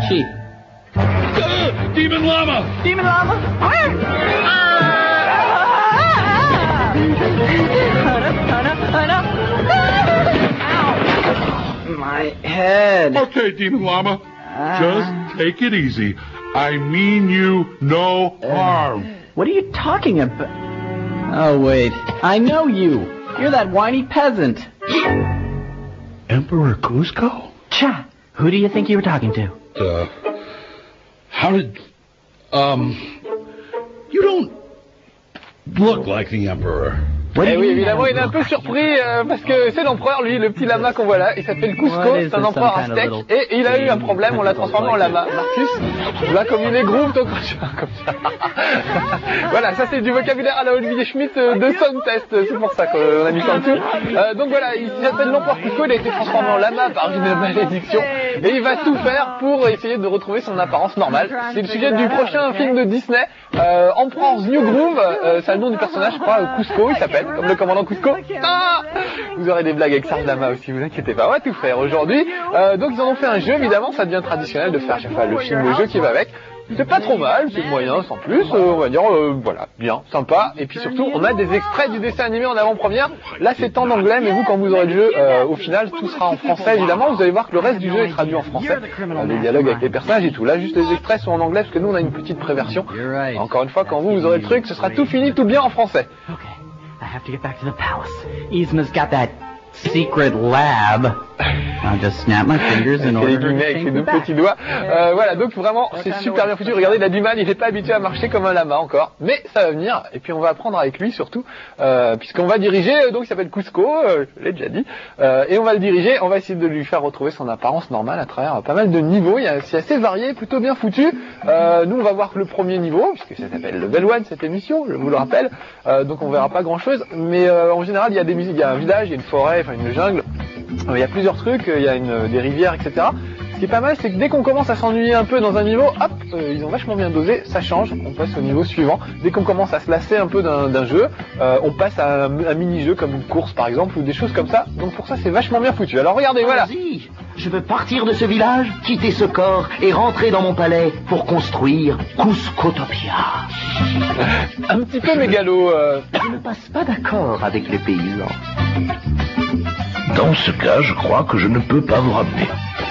Chief. Demon Llama! Demon Llama? Where? Ow! My head. Okay, Demon Llama. Just take it easy. I mean you no harm. What are you talking about? Oh, wait. I know you. You're that whiny peasant. Emperor Cusco? Cha! Who do you think you were talking to? How did... You don't look like the Emperor. Et oui, évidemment, il est un peu surpris parce que c'est l'empereur, lui, le petit lama qu'on voit là. Il s'appelle Cusco, c'est un empereur aztèque. Et il a eu un problème, on l'a transformé en lama. Marcus, là, comme il est groove, donc comme ça. Voilà, ça c'est du vocabulaire à la Olivier Schmitt de Sound Test. C'est pour ça qu'on a mis ça en dessous. Donc voilà, il s'appelle l'empereur Cusco, il a été transformé en lama par une malédiction. Et il va tout faire pour essayer de retrouver son apparence normale. C'est le sujet du prochain film de Disney, Emperor's New Groove. C'est le nom du personnage, je crois, Cusco, il s'appelle. Comme le commandant Cusco. Ah, vous aurez des blagues avec Serge Lama aussi, vous inquiétez pas, on va tout faire aujourd'hui. Donc ils en ont fait un jeu, évidemment, ça devient traditionnel de faire à chaque fois le film, le jeu qui va avec. C'est pas trop mal, c'est moyen sans plus, on va dire, voilà, bien, sympa. Et puis surtout, on a des extraits du dessin animé en avant-première. Là c'est en anglais, mais vous quand vous aurez le jeu, au final, tout sera en français évidemment. Vous allez voir que le reste du jeu est traduit en français. Les dialogues avec les personnages et tout. Là juste les extraits sont en anglais, parce que nous on a une petite préversion. Encore une fois, quand vous aurez le truc, ce sera tout fini, tout bien en français. I have to get back to the palace. Yzma's got that secret lab. I'll just snap my fingers and order her to avec ses deux petits doigts. Voilà, donc vraiment, c'est super bien foutu. Regardez, il a du mal, il n'est pas habitué à marcher comme un lama encore. Mais ça va venir, et puis on va apprendre avec lui surtout, puisqu'on va diriger, donc il s'appelle Cusco, je l'ai déjà dit, et on va le diriger, on va essayer de lui faire retrouver son apparence normale à travers pas mal de niveaux. C'est assez varié, plutôt bien foutu. Nous, on va voir le premier niveau, puisque ça s'appelle Level 1, cette émission, je vous le rappelle. Donc on verra pas grand chose, mais en général, il y a des musiques, il y a un village, il y a une forêt, enfin une jungle. Il y a plusieurs trucs, il y a des rivières, etc. Ce qui est pas mal, c'est que dès qu'on commence à s'ennuyer un peu dans un niveau, hop, ils ont vachement bien dosé, ça change, on passe au niveau suivant. Dès qu'on commence à se lasser un peu d'un jeu, on passe à un mini-jeu comme une course par exemple, ou des choses comme ça. Donc pour ça, c'est vachement bien foutu. Alors regardez, voilà. Vas-y, je veux partir de ce village, quitter ce corps et rentrer dans mon palais pour construire Cuscotopia. Un petit peu mégalo. Je ne passe pas d'accord avec les paysans. Dans ce cas, je crois que je ne peux pas vous ramener.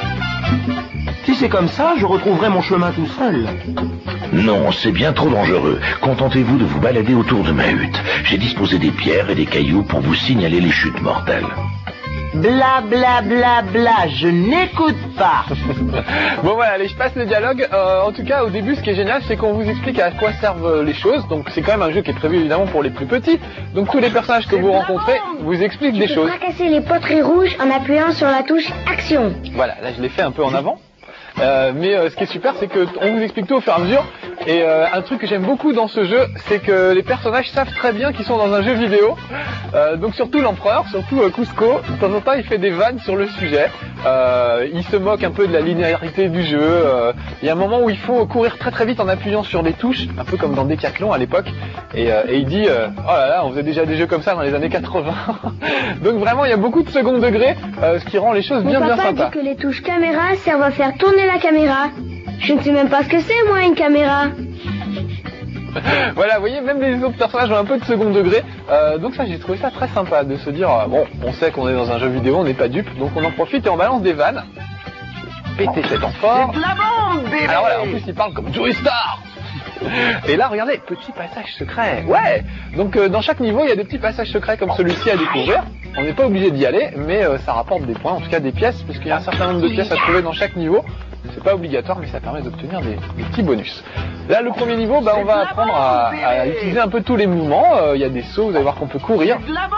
Si c'est comme ça, je retrouverai mon chemin tout seul. Non, c'est bien trop dangereux. Contentez-vous de vous balader autour de ma hutte. J'ai disposé des pierres et des cailloux pour vous signaler les chutes mortelles. Bla bla bla bla, je n'écoute pas. Bon voilà, allez, je passe le dialogue. En tout cas, au début, ce qui est génial, c'est qu'on vous explique à quoi servent les choses. Donc c'est quand même un jeu qui est prévu évidemment pour les plus petits. Donc tous les personnages que vous rencontrez vous expliquent des choses. Tu peux fracasser les poteries rouges en appuyant sur la touche Action. Voilà, là je l'ai fait un peu en avant. Mais ce qui est super, c'est que on vous explique tout au fur et à mesure. Et un truc que j'aime beaucoup dans ce jeu, c'est que les personnages savent très bien qu'ils sont dans un jeu vidéo. Donc surtout l'empereur, surtout Cusco, de temps en temps il fait des vannes sur le sujet. Il se moque un peu de la linéarité du jeu. Il y a un moment où il faut courir très très vite en appuyant sur des touches, un peu comme dans Decathlon à l'époque. Et il dit oh là là, on faisait déjà des jeux comme ça dans les années 80. Donc vraiment il y a beaucoup de second degré, ce qui rend les choses bien bien sympas. Mon papa dit que les touches caméra servent à faire tourner la caméra. Je ne sais même pas ce que c'est, moi, une caméra. Voilà, vous voyez, même les autres personnages ont un peu de second degré. Donc ça, j'ai trouvé ça très sympa de se dire, bon, on sait qu'on est dans un jeu vidéo, on n'est pas dupe, donc on en profite et on balance des vannes. Péter cet enfant. Alors voilà, en plus il parle comme Joey Star. Et là, regardez, petit passage secret. Ouais. Donc dans chaque niveau, il y a des petits passages secrets comme celui-ci à découvrir. On n'est pas obligé d'y aller, mais ça rapporte des points, en tout cas des pièces, parce qu'il y a un certain nombre de pièces à trouver dans chaque niveau. C'est pas obligatoire, mais ça permet d'obtenir des petits bonus. Là, le premier niveau, on va apprendre à utiliser un peu tous les mouvements. Il y a des sauts, vous allez voir qu'on peut courir.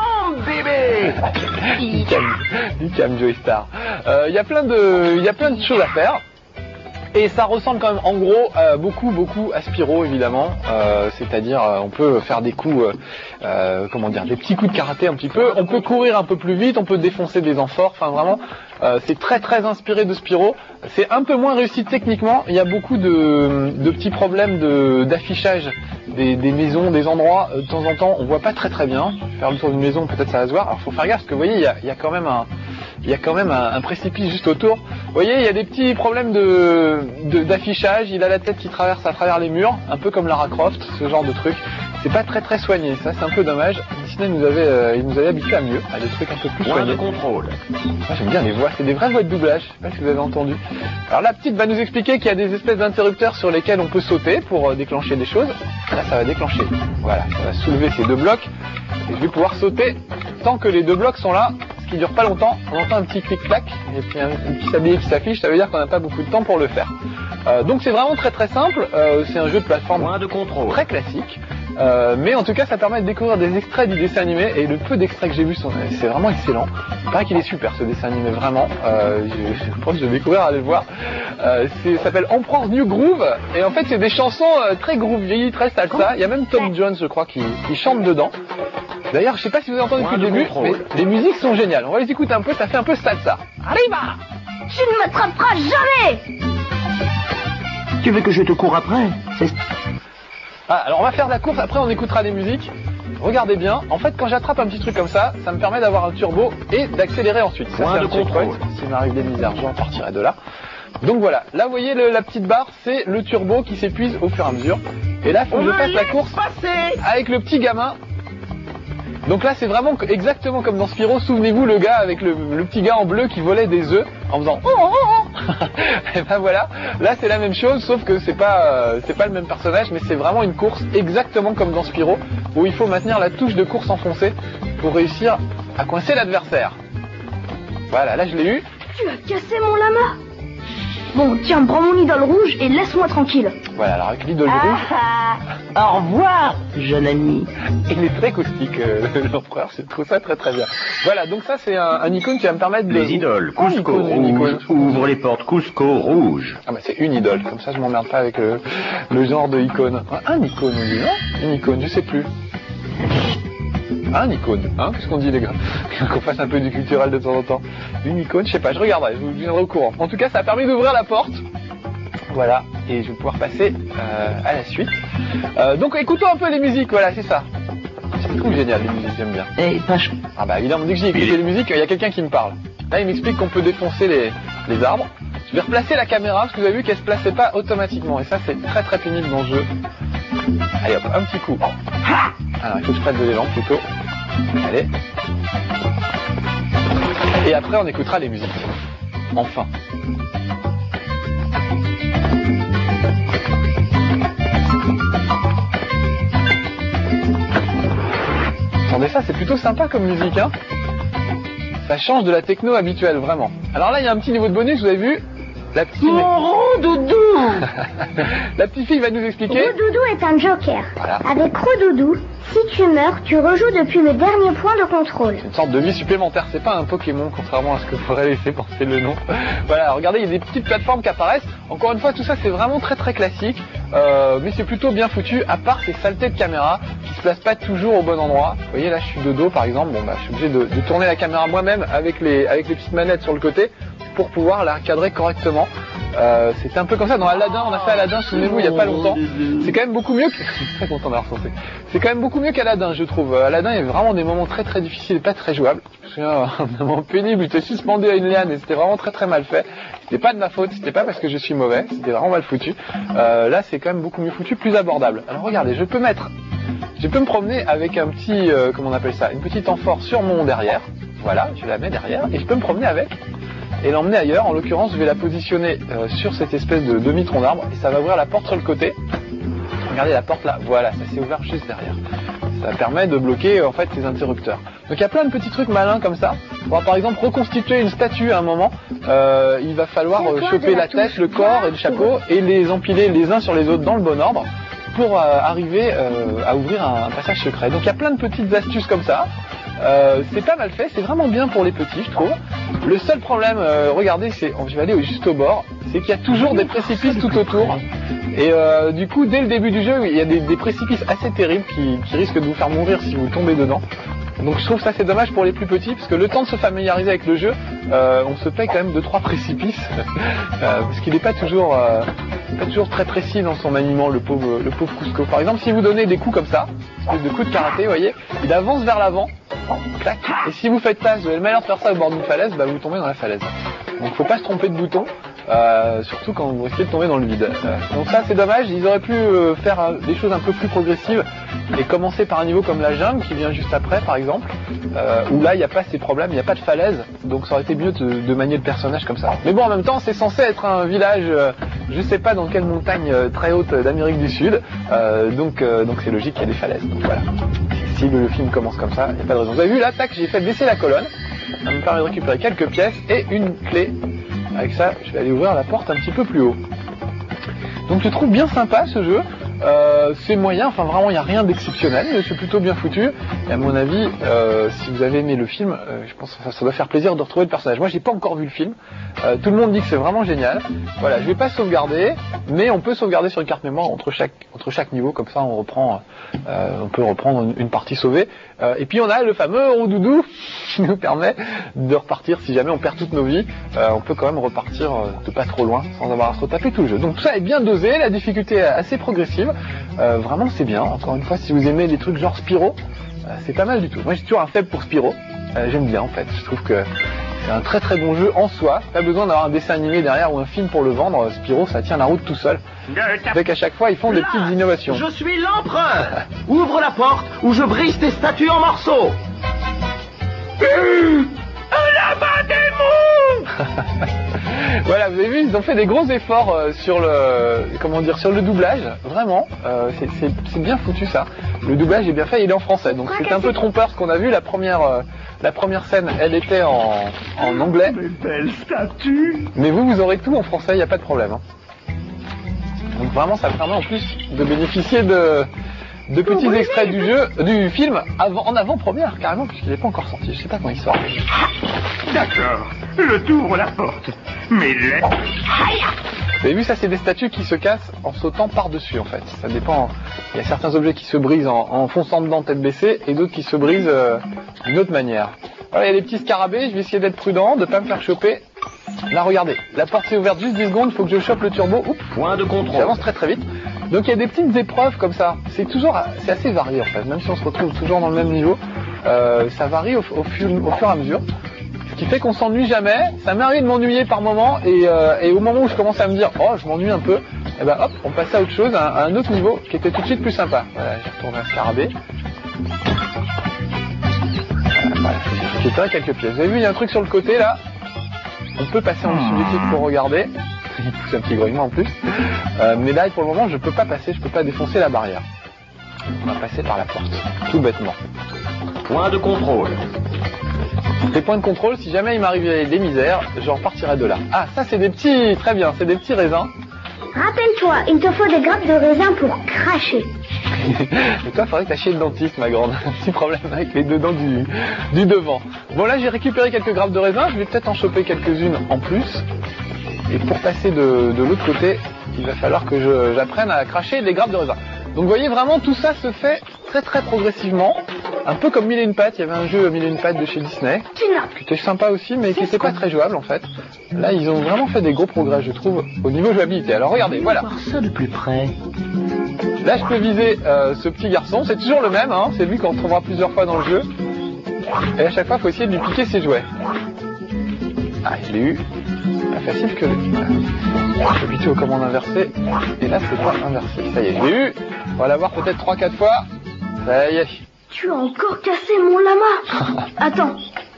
Il calme Joey Star. Il y a plein de choses à faire. Et ça ressemble quand même en gros beaucoup à Spyro évidemment, c'est-à-dire on peut faire des coups, des petits coups de karaté un petit peu, on peut courir un peu plus vite, on peut défoncer des amphores, enfin vraiment c'est très très inspiré de Spyro. C'est un peu moins réussi techniquement, il y a beaucoup de petits problèmes d'affichage des maisons, des endroits, de temps en temps on voit pas très très bien. Faire le tour d'une maison peut-être ça va se voir, alors faut faire gaffe parce que vous voyez il y a quand même il y a quand même un précipice juste autour. Vous voyez, il y a des petits problèmes d'affichage, il a la tête qui traverse à travers les murs, un peu comme Lara Croft, ce genre de truc. C'est pas très soigné, ça c'est un peu dommage. Disney il nous avait habitué à mieux, à des trucs un peu plus soignés. Point de contrôle. Moi j'aime bien les voix, c'est des vraies voix de doublage, je sais pas si vous avez entendu. Alors la petite va nous expliquer qu'il y a des espèces d'interrupteurs sur lesquels on peut sauter pour déclencher des choses. Là ça va déclencher, voilà, ça va soulever ces deux blocs et je vais pouvoir sauter tant que les deux blocs sont là, ce qui dure pas longtemps. On entend un petit clic-clac et puis un petit sablier qui s'affiche, ça veut dire qu'on n'a pas beaucoup de temps pour le faire. Donc c'est vraiment très simple, c'est un jeu de plateforme Point de contrôle. très classique. Mais en tout cas ça permet de découvrir des extraits du dessin animé et le peu d'extraits que j'ai vu c'est vraiment excellent. Il paraît qu'il est super ce dessin animé vraiment, je pense que je vais découvrir à aller le voir. Ça s'appelle Emperor's New Groove et en fait c'est des chansons très groovy, très salsa. Il y a même Tom Jones je crois qui chante dedans. D'ailleurs je sais pas si vous avez entendu depuis le début mais les musiques sont géniales. On va les écouter un peu, ça fait un peu salsa. Arriba! Tu ne m'attraperas jamais! Tu veux que je te cours après? Ah, alors on va faire de la course, après on écoutera des musiques. Regardez bien, en fait quand j'attrape un petit truc comme ça, ça me permet d'avoir un turbo et d'accélérer ensuite. Ça, Point de contrôle. S'il m'arrive des misères, j'en partirai de là. Donc voilà, là vous voyez la petite barre, c'est le turbo qui s'épuise au fur et à mesure. Et là il faut que je fasse la course avec le petit gamin. Donc là c'est vraiment exactement comme dans Spyro, souvenez-vous le gars avec le petit gars en bleu qui volait des œufs en faisant et ben voilà, là c'est la même chose sauf que c'est pas le même personnage mais c'est vraiment une course exactement comme dans Spyro où il faut maintenir la touche de course enfoncée pour réussir à coincer l'adversaire. Voilà, là je l'ai eu. Tu as cassé mon lama. Bon, tiens, prends mon idole rouge et laisse-moi tranquille. Voilà, alors avec l'idole rouge. Au revoir, jeune ami. Il est très caustique, l'empereur, je trouve ça très bien. Voilà, donc ça c'est un icône qui va me permettre de... Les idoles, Cusco rouge, ouvre les portes, Cusco rouge. Ah bah c'est une idole, comme ça je m'emmerde pas avec le genre de icône. Un icône on dit, non? Une icône, je sais plus. Un icône, hein? Qu'est-ce qu'on dit les gars? Qu'on fasse un peu du culturel de temps en temps. Une icône, je sais pas, je regarderai, je vous tiendrai au courant. En tout cas ça a permis d'ouvrir la porte. Voilà, et je vais pouvoir passer à la suite. Donc écoutons un peu les musiques, voilà, c'est ça. Je trouve génial les musiques, j'aime bien. Et Pache. Ah bah évidemment, dès que j'ai écouté les musiques, il y a quelqu'un qui me parle. Là il m'explique qu'on peut défoncer les arbres. Je vais replacer la caméra parce que vous avez vu qu'elle se plaçait pas automatiquement. Et ça c'est très pénible dans le jeu. Allez hop, un petit coup. Alors il faut que je prenne de l'élan plutôt. Allez. Et après on écoutera les musiques. Enfin. Attendez, ça c'est plutôt sympa comme musique, hein. Ça change de la techno habituelle, vraiment. Alors là il y a un petit niveau de bonus, vous avez vu. La petite fille... Roudoudou. La petite fille va nous expliquer. Roudoudou est un joker. Voilà. Avec Roudoudou, si tu meurs, tu rejoues depuis le dernier point de contrôle. C'est une sorte de vie supplémentaire, c'est pas un Pokémon, contrairement à ce que pourrait laisser penser le nom. Voilà, regardez, il y a des petites plateformes qui apparaissent. Encore une fois, tout ça c'est vraiment très classique, mais c'est plutôt bien foutu, à part ces saletés de caméra qui se placent pas toujours au bon endroit. Vous voyez là, je suis de dos par exemple, bon bah je suis obligé de tourner la caméra moi-même avec les petites manettes sur le côté pour pouvoir la cadrer correctement. C'était un peu comme ça dans Aladdin, on a fait Aladdin, souvenez-vous, il y a pas longtemps. C'est quand même beaucoup mieux que... Je suis très content d'avoir sauté. C'est quand même beaucoup mieux qu'Aladdin, je trouve. Aladdin, il y a vraiment des moments très difficiles et pas très jouables. Je me souviens un moment pénible, il était suspendu à une liane et c'était vraiment très mal fait. C'était pas de ma faute, c'était pas parce que je suis mauvais, c'était vraiment mal foutu. Là, c'est quand même beaucoup mieux foutu, plus abordable. Alors regardez, je peux me promener avec un petit, comment on appelle ça, une petite amphore sur mon derrière. Voilà, je la mets derrière et je peux me promener avec. Et l'emmener ailleurs. En l'occurrence, je vais la positionner sur cette espèce de demi-tronc d'arbre et ça va ouvrir la porte sur le côté. Regardez la porte là, voilà, ça s'est ouvert juste derrière. Ça permet de bloquer en fait les interrupteurs. Donc il y a plein de petits trucs malins comme ça. Pour par exemple reconstituer une statue à un moment, il va falloir choper la tête, le corps et le chapeau et les empiler les uns sur les autres dans le bon ordre pour arriver à ouvrir un passage secret. Donc il y a plein de petites astuces comme ça. C'est pas mal fait, c'est vraiment bien pour les petits, je trouve. Le seul problème, regardez, je vais aller juste au bord, c'est qu'il y a toujours des précipices tout autour. Et du coup, dès le début du jeu, il y a des précipices assez terribles qui risquent de vous faire mourir si vous tombez dedans. Donc je trouve ça c'est dommage pour les plus petits, parce que le temps de se familiariser avec le jeu, on se paie quand même 2-3 précipices, parce qu'il n'est pas toujours très précis dans son maniement, le pauvre Cusco. Par exemple, si vous donnez des coups comme ça, espèce de coups de karaté, vous voyez, il avance vers l'avant, clac. Et si vous faites ça, vous avez le malheur de faire ça au bord d'une falaise, bah vous tombez dans la falaise. Donc faut pas se tromper de bouton, surtout quand vous risquez de tomber dans le vide. Donc ça c'est dommage, ils auraient pu faire des choses un peu plus progressives et commencer par un niveau comme la jungle qui vient juste après par exemple, où là il n'y a pas ces problèmes, il n'y a pas de falaise, donc ça aurait été mieux de manier le personnage comme ça. Mais bon en même temps c'est censé être un village, je sais pas dans quelle montagne très haute d'Amérique du Sud, donc c'est logique qu'il y a des falaises. Donc voilà. Si le film commence comme ça, il n'y a pas de raison. Vous avez vu là, tac, j'ai fait baisser la colonne. Ça me permet de récupérer quelques pièces et une clé. Avec ça, je vais aller ouvrir la porte un petit peu plus haut. Donc je trouve bien sympa ce jeu. C'est moyen, enfin vraiment il n'y a rien d'exceptionnel, mais c'est plutôt bien foutu. Et à mon avis, si vous avez aimé le film, je pense que ça doit faire plaisir de retrouver le personnage. Moi j'ai pas encore vu le film. Tout le monde dit que c'est vraiment génial. Voilà, je vais pas sauvegarder, mais on peut sauvegarder sur une carte mémoire entre chaque niveau, comme ça on peut reprendre une partie sauvée. Et puis on a le fameux rond-doudou qui nous permet de repartir si jamais on perd toutes nos vies. On peut quand même repartir de pas trop loin sans avoir à se retaper tout le jeu. Donc tout ça est bien dosé, la difficulté est assez progressive. Vraiment c'est bien. Encore une fois, si vous aimez les trucs genre Spyro, c'est pas mal du tout. Moi j'ai toujours un faible pour Spyro. J'aime bien en fait. Je trouve que c'est un très très bon jeu en soi. Pas besoin d'avoir un dessin animé derrière ou un film pour le vendre. Spyro, ça tient la route tout seul. Avec à chaque fois, ils font des petites innovations. Je suis l'empereur. Ouvre la porte ou je brise tes statues en morceaux. La démon. Voilà, vous avez vu, ils ont fait des gros efforts sur le doublage. Vraiment, c'est bien foutu ça. Le doublage est bien fait, il est en français. Donc c'est un peu trompeur ce qu'on a vu. La première scène, elle était en anglais. Belle statue. Mais vous aurez tout en français, il n'y a pas de problème. Hein. Donc vraiment, ça permet en plus de bénéficier de petits extraits du film en avant-première, carrément, puisqu'il n'est pas encore sorti. Je sais pas quand il sort. D'accord, je t'ouvre la porte. Mais là... Vous avez vu, ça c'est des statues qui se cassent en sautant par-dessus en fait. Ça dépend. Il y a certains objets qui se brisent en fonçant dedans tête baissée et d'autres qui se brisent d'une autre manière. Voilà, il y a des petits scarabées, je vais essayer d'être prudent, de ne pas me faire choper. Là regardez, la porte s'est ouverte juste 10 secondes, il faut que je chope le turbo. Oups, point de contrôle. J'avance très très vite. Donc il y a des petites épreuves comme ça. C'est assez varié en fait, même si on se retrouve toujours dans le même niveau. Ça varie au fur et à mesure. Ce qui fait qu'on s'ennuie jamais. Ça m'est arrivé de m'ennuyer par moment et au moment où je commence à me dire oh je m'ennuie un peu, et ben hop on passe à autre chose, à un autre niveau qui était tout de suite plus sympa. Voilà, j'ai retourné un scarabée. Voilà, j'ai récupéré quelques pièces. Vous avez vu il y a un truc sur le côté là. On peut passer en dessous du titre pour regarder. Il pousse un petit grognement en plus. Mais là pour le moment je peux pas passer, je peux pas défoncer la barrière. On va passer par la porte, tout bêtement. Point de contrôle. Les points de contrôle, si jamais il m'arrivait des misères, je repartirais de là. Ah, ça c'est des petits, très bien, c'est des petits raisins. Rappelle-toi, il te faut des grappes de raisin pour cracher. Et toi, il faudrait que t'achètes le dentiste, ma grande. Un petit problème avec les deux dents du devant. Bon là, j'ai récupéré quelques grappes de raisin, je vais peut-être en choper quelques-unes en plus. Et pour passer de l'autre côté, il va falloir que j'apprenne à cracher des grappes de raisin. Donc vous voyez vraiment tout ça se fait très très progressivement, un peu comme Mille et une pattes. Il y avait un jeu Mille et une pattes de chez Disney qui était sympa aussi mais qui n'était pas très jouable en fait. Là ils ont vraiment fait des gros progrès je trouve au niveau jouabilité. Alors regardez, voilà. Voir ça de plus près. Là je peux viser ce petit garçon, c'est toujours le même, hein. C'est lui qu'on retrouvera plusieurs fois dans le jeu. Et à chaque fois il faut essayer de lui piquer ses jouets. Ah je l'ai eu. Pas facile que je suis habitué aux commandes inversées et là c'est pas inversé. Ça y est, je l'ai eu. On va l'avoir peut-être 3-4 fois. Ça y est. Tu as encore cassé mon lama. Attends.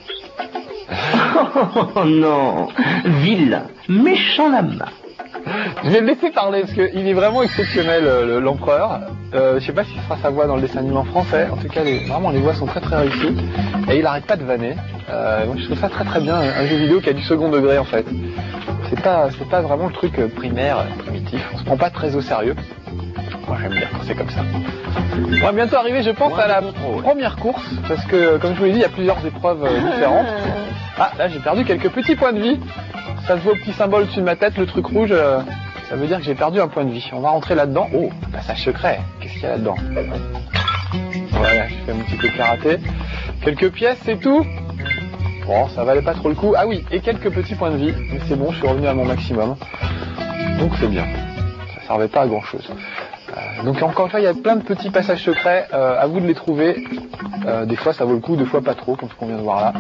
Oh non, vilain, méchant lama. Je vais le laisser parler parce qu'il est vraiment exceptionnel l'empereur. Je sais pas si ce sera sa voix dans le dessin animé en français. En tout cas, vraiment les voix sont très très réussies. Et il arrête pas de vanner. Moi, je trouve ça très très bien, un jeu vidéo qui a du second degré en fait. C'est pas vraiment le truc primaire, primitif. On se prend pas très au sérieux. Moi j'aime bien quand c'est comme ça. On va bientôt arriver je pense à la première course. Parce que comme je vous l'ai dit il y a plusieurs épreuves différentes. Ah là j'ai perdu quelques petits points de vie. Ça se voit au petit symbole au-dessus de ma tête, le truc rouge. Ça veut dire que j'ai perdu un point de vie. On va rentrer là-dedans. Oh, passage secret. Qu'est-ce qu'il y a là-dedans? Voilà, j'ai fait mon petit coup de karaté. Quelques pièces, c'est tout. Bon, ça valait pas trop le coup. Ah oui, et quelques petits points de vie. Mais c'est bon, je suis revenu à mon maximum. Donc c'est bien. Ça servait pas à grand-chose. Donc encore une fois, il y a plein de petits passages secrets, à vous de les trouver. Des fois ça vaut le coup, des fois pas trop, comme ce qu'on vient de voir là.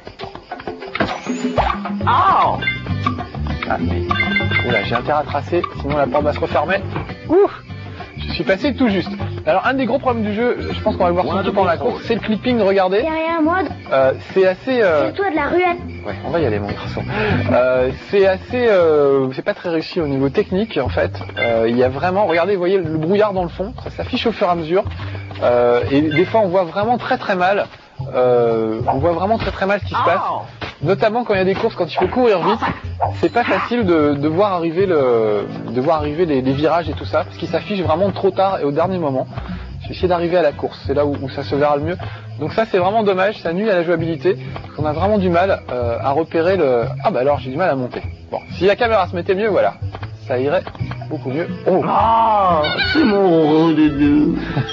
Oh! Ah, mais... Oula, j'ai intérêt à tracer, sinon la porte va se refermer. Ouf! Je suis passé tout juste. Alors un des gros problèmes du jeu, je pense qu'on va le voir surtout pendant la course, c'est le clipping, regardez. Derrière moi, C'est assez... c'est le toit de la ruelle. Ouais, on va y aller mon garçon. C'est assez... c'est pas très réussi au niveau technique en fait. Il y a vraiment... Regardez, vous voyez le brouillard dans le fond, ça s'affiche au fur et à mesure. Et des fois on voit vraiment très très mal. On voit vraiment très très mal ce qui se passe. Notamment quand il y a des courses, quand il faut courir vite, c'est pas facile de voir arriver les virages et tout ça, parce qu'ils s'affichent vraiment trop tard et au dernier moment. J'ai essayé d'arriver à la course, c'est là où ça se verra le mieux. Donc ça c'est vraiment dommage, ça nuit à la jouabilité, parce qu'on a vraiment du mal à repérer le... Ah bah alors j'ai du mal à monter. Bon, si la caméra se mettait mieux, voilà, ça irait beaucoup mieux. Oh, C'est mon doudou.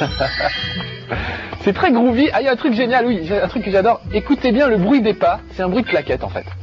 c'est très groovy. Ah, il y a un truc génial, oui, un truc que j'adore. Écoutez bien le bruit des pas, c'est un bruit de claquette en fait.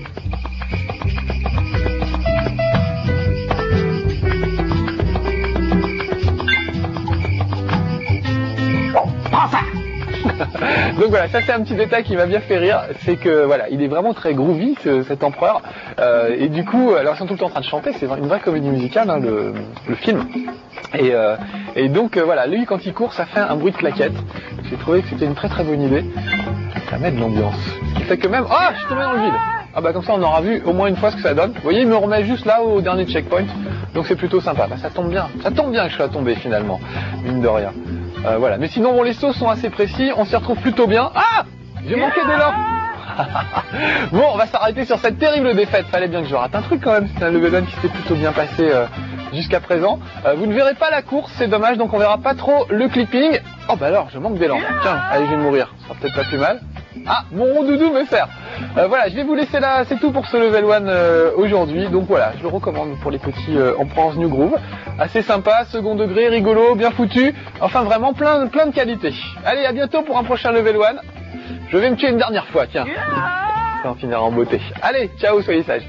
Donc voilà, ça c'est un petit détail qui m'a bien fait rire, c'est que voilà, il est vraiment très groovy cet empereur, et du coup, alors ils sont tout le temps en train de chanter, c'est une vraie comédie musicale, hein, le film. Et donc voilà, lui quand il court, ça fait un bruit de claquette. J'ai trouvé que c'était une très très bonne idée. Ça met de l'ambiance. Ce qui fait que même, je suis tombé dans le vide. Ah bah comme ça on aura vu au moins une fois ce que ça donne. Vous voyez, il me remet juste là au dernier checkpoint, donc c'est plutôt sympa. Bah, ça tombe bien que je sois tombé finalement, mine de rien. Voilà, mais sinon bon, les sauts sont assez précis, on s'y retrouve plutôt bien. Ah, j'ai manqué d'élan. Bon, on va s'arrêter sur cette terrible défaite. Fallait bien que je rate un truc quand même. C'est un level 1 qui s'est plutôt bien passé jusqu'à présent. Vous ne verrez pas la course, c'est dommage, donc on verra pas trop le clipping. Oh bah alors, je manque d'élan. Tiens, allez, je vais mourir. Ça sera peut-être pas plus mal. Ah, mon rond doudou me sert. Voilà, je vais vous laisser là, c'est tout pour ce level 1 aujourd'hui. Donc voilà, je le recommande pour les petits Emperor's New Groove. Assez sympa, second degré, rigolo, bien foutu. Enfin vraiment plein de qualités. Allez, à bientôt pour un prochain level 1. Je vais me tuer une dernière fois, tiens. Ça en finira en beauté. Allez, ciao, soyez sages.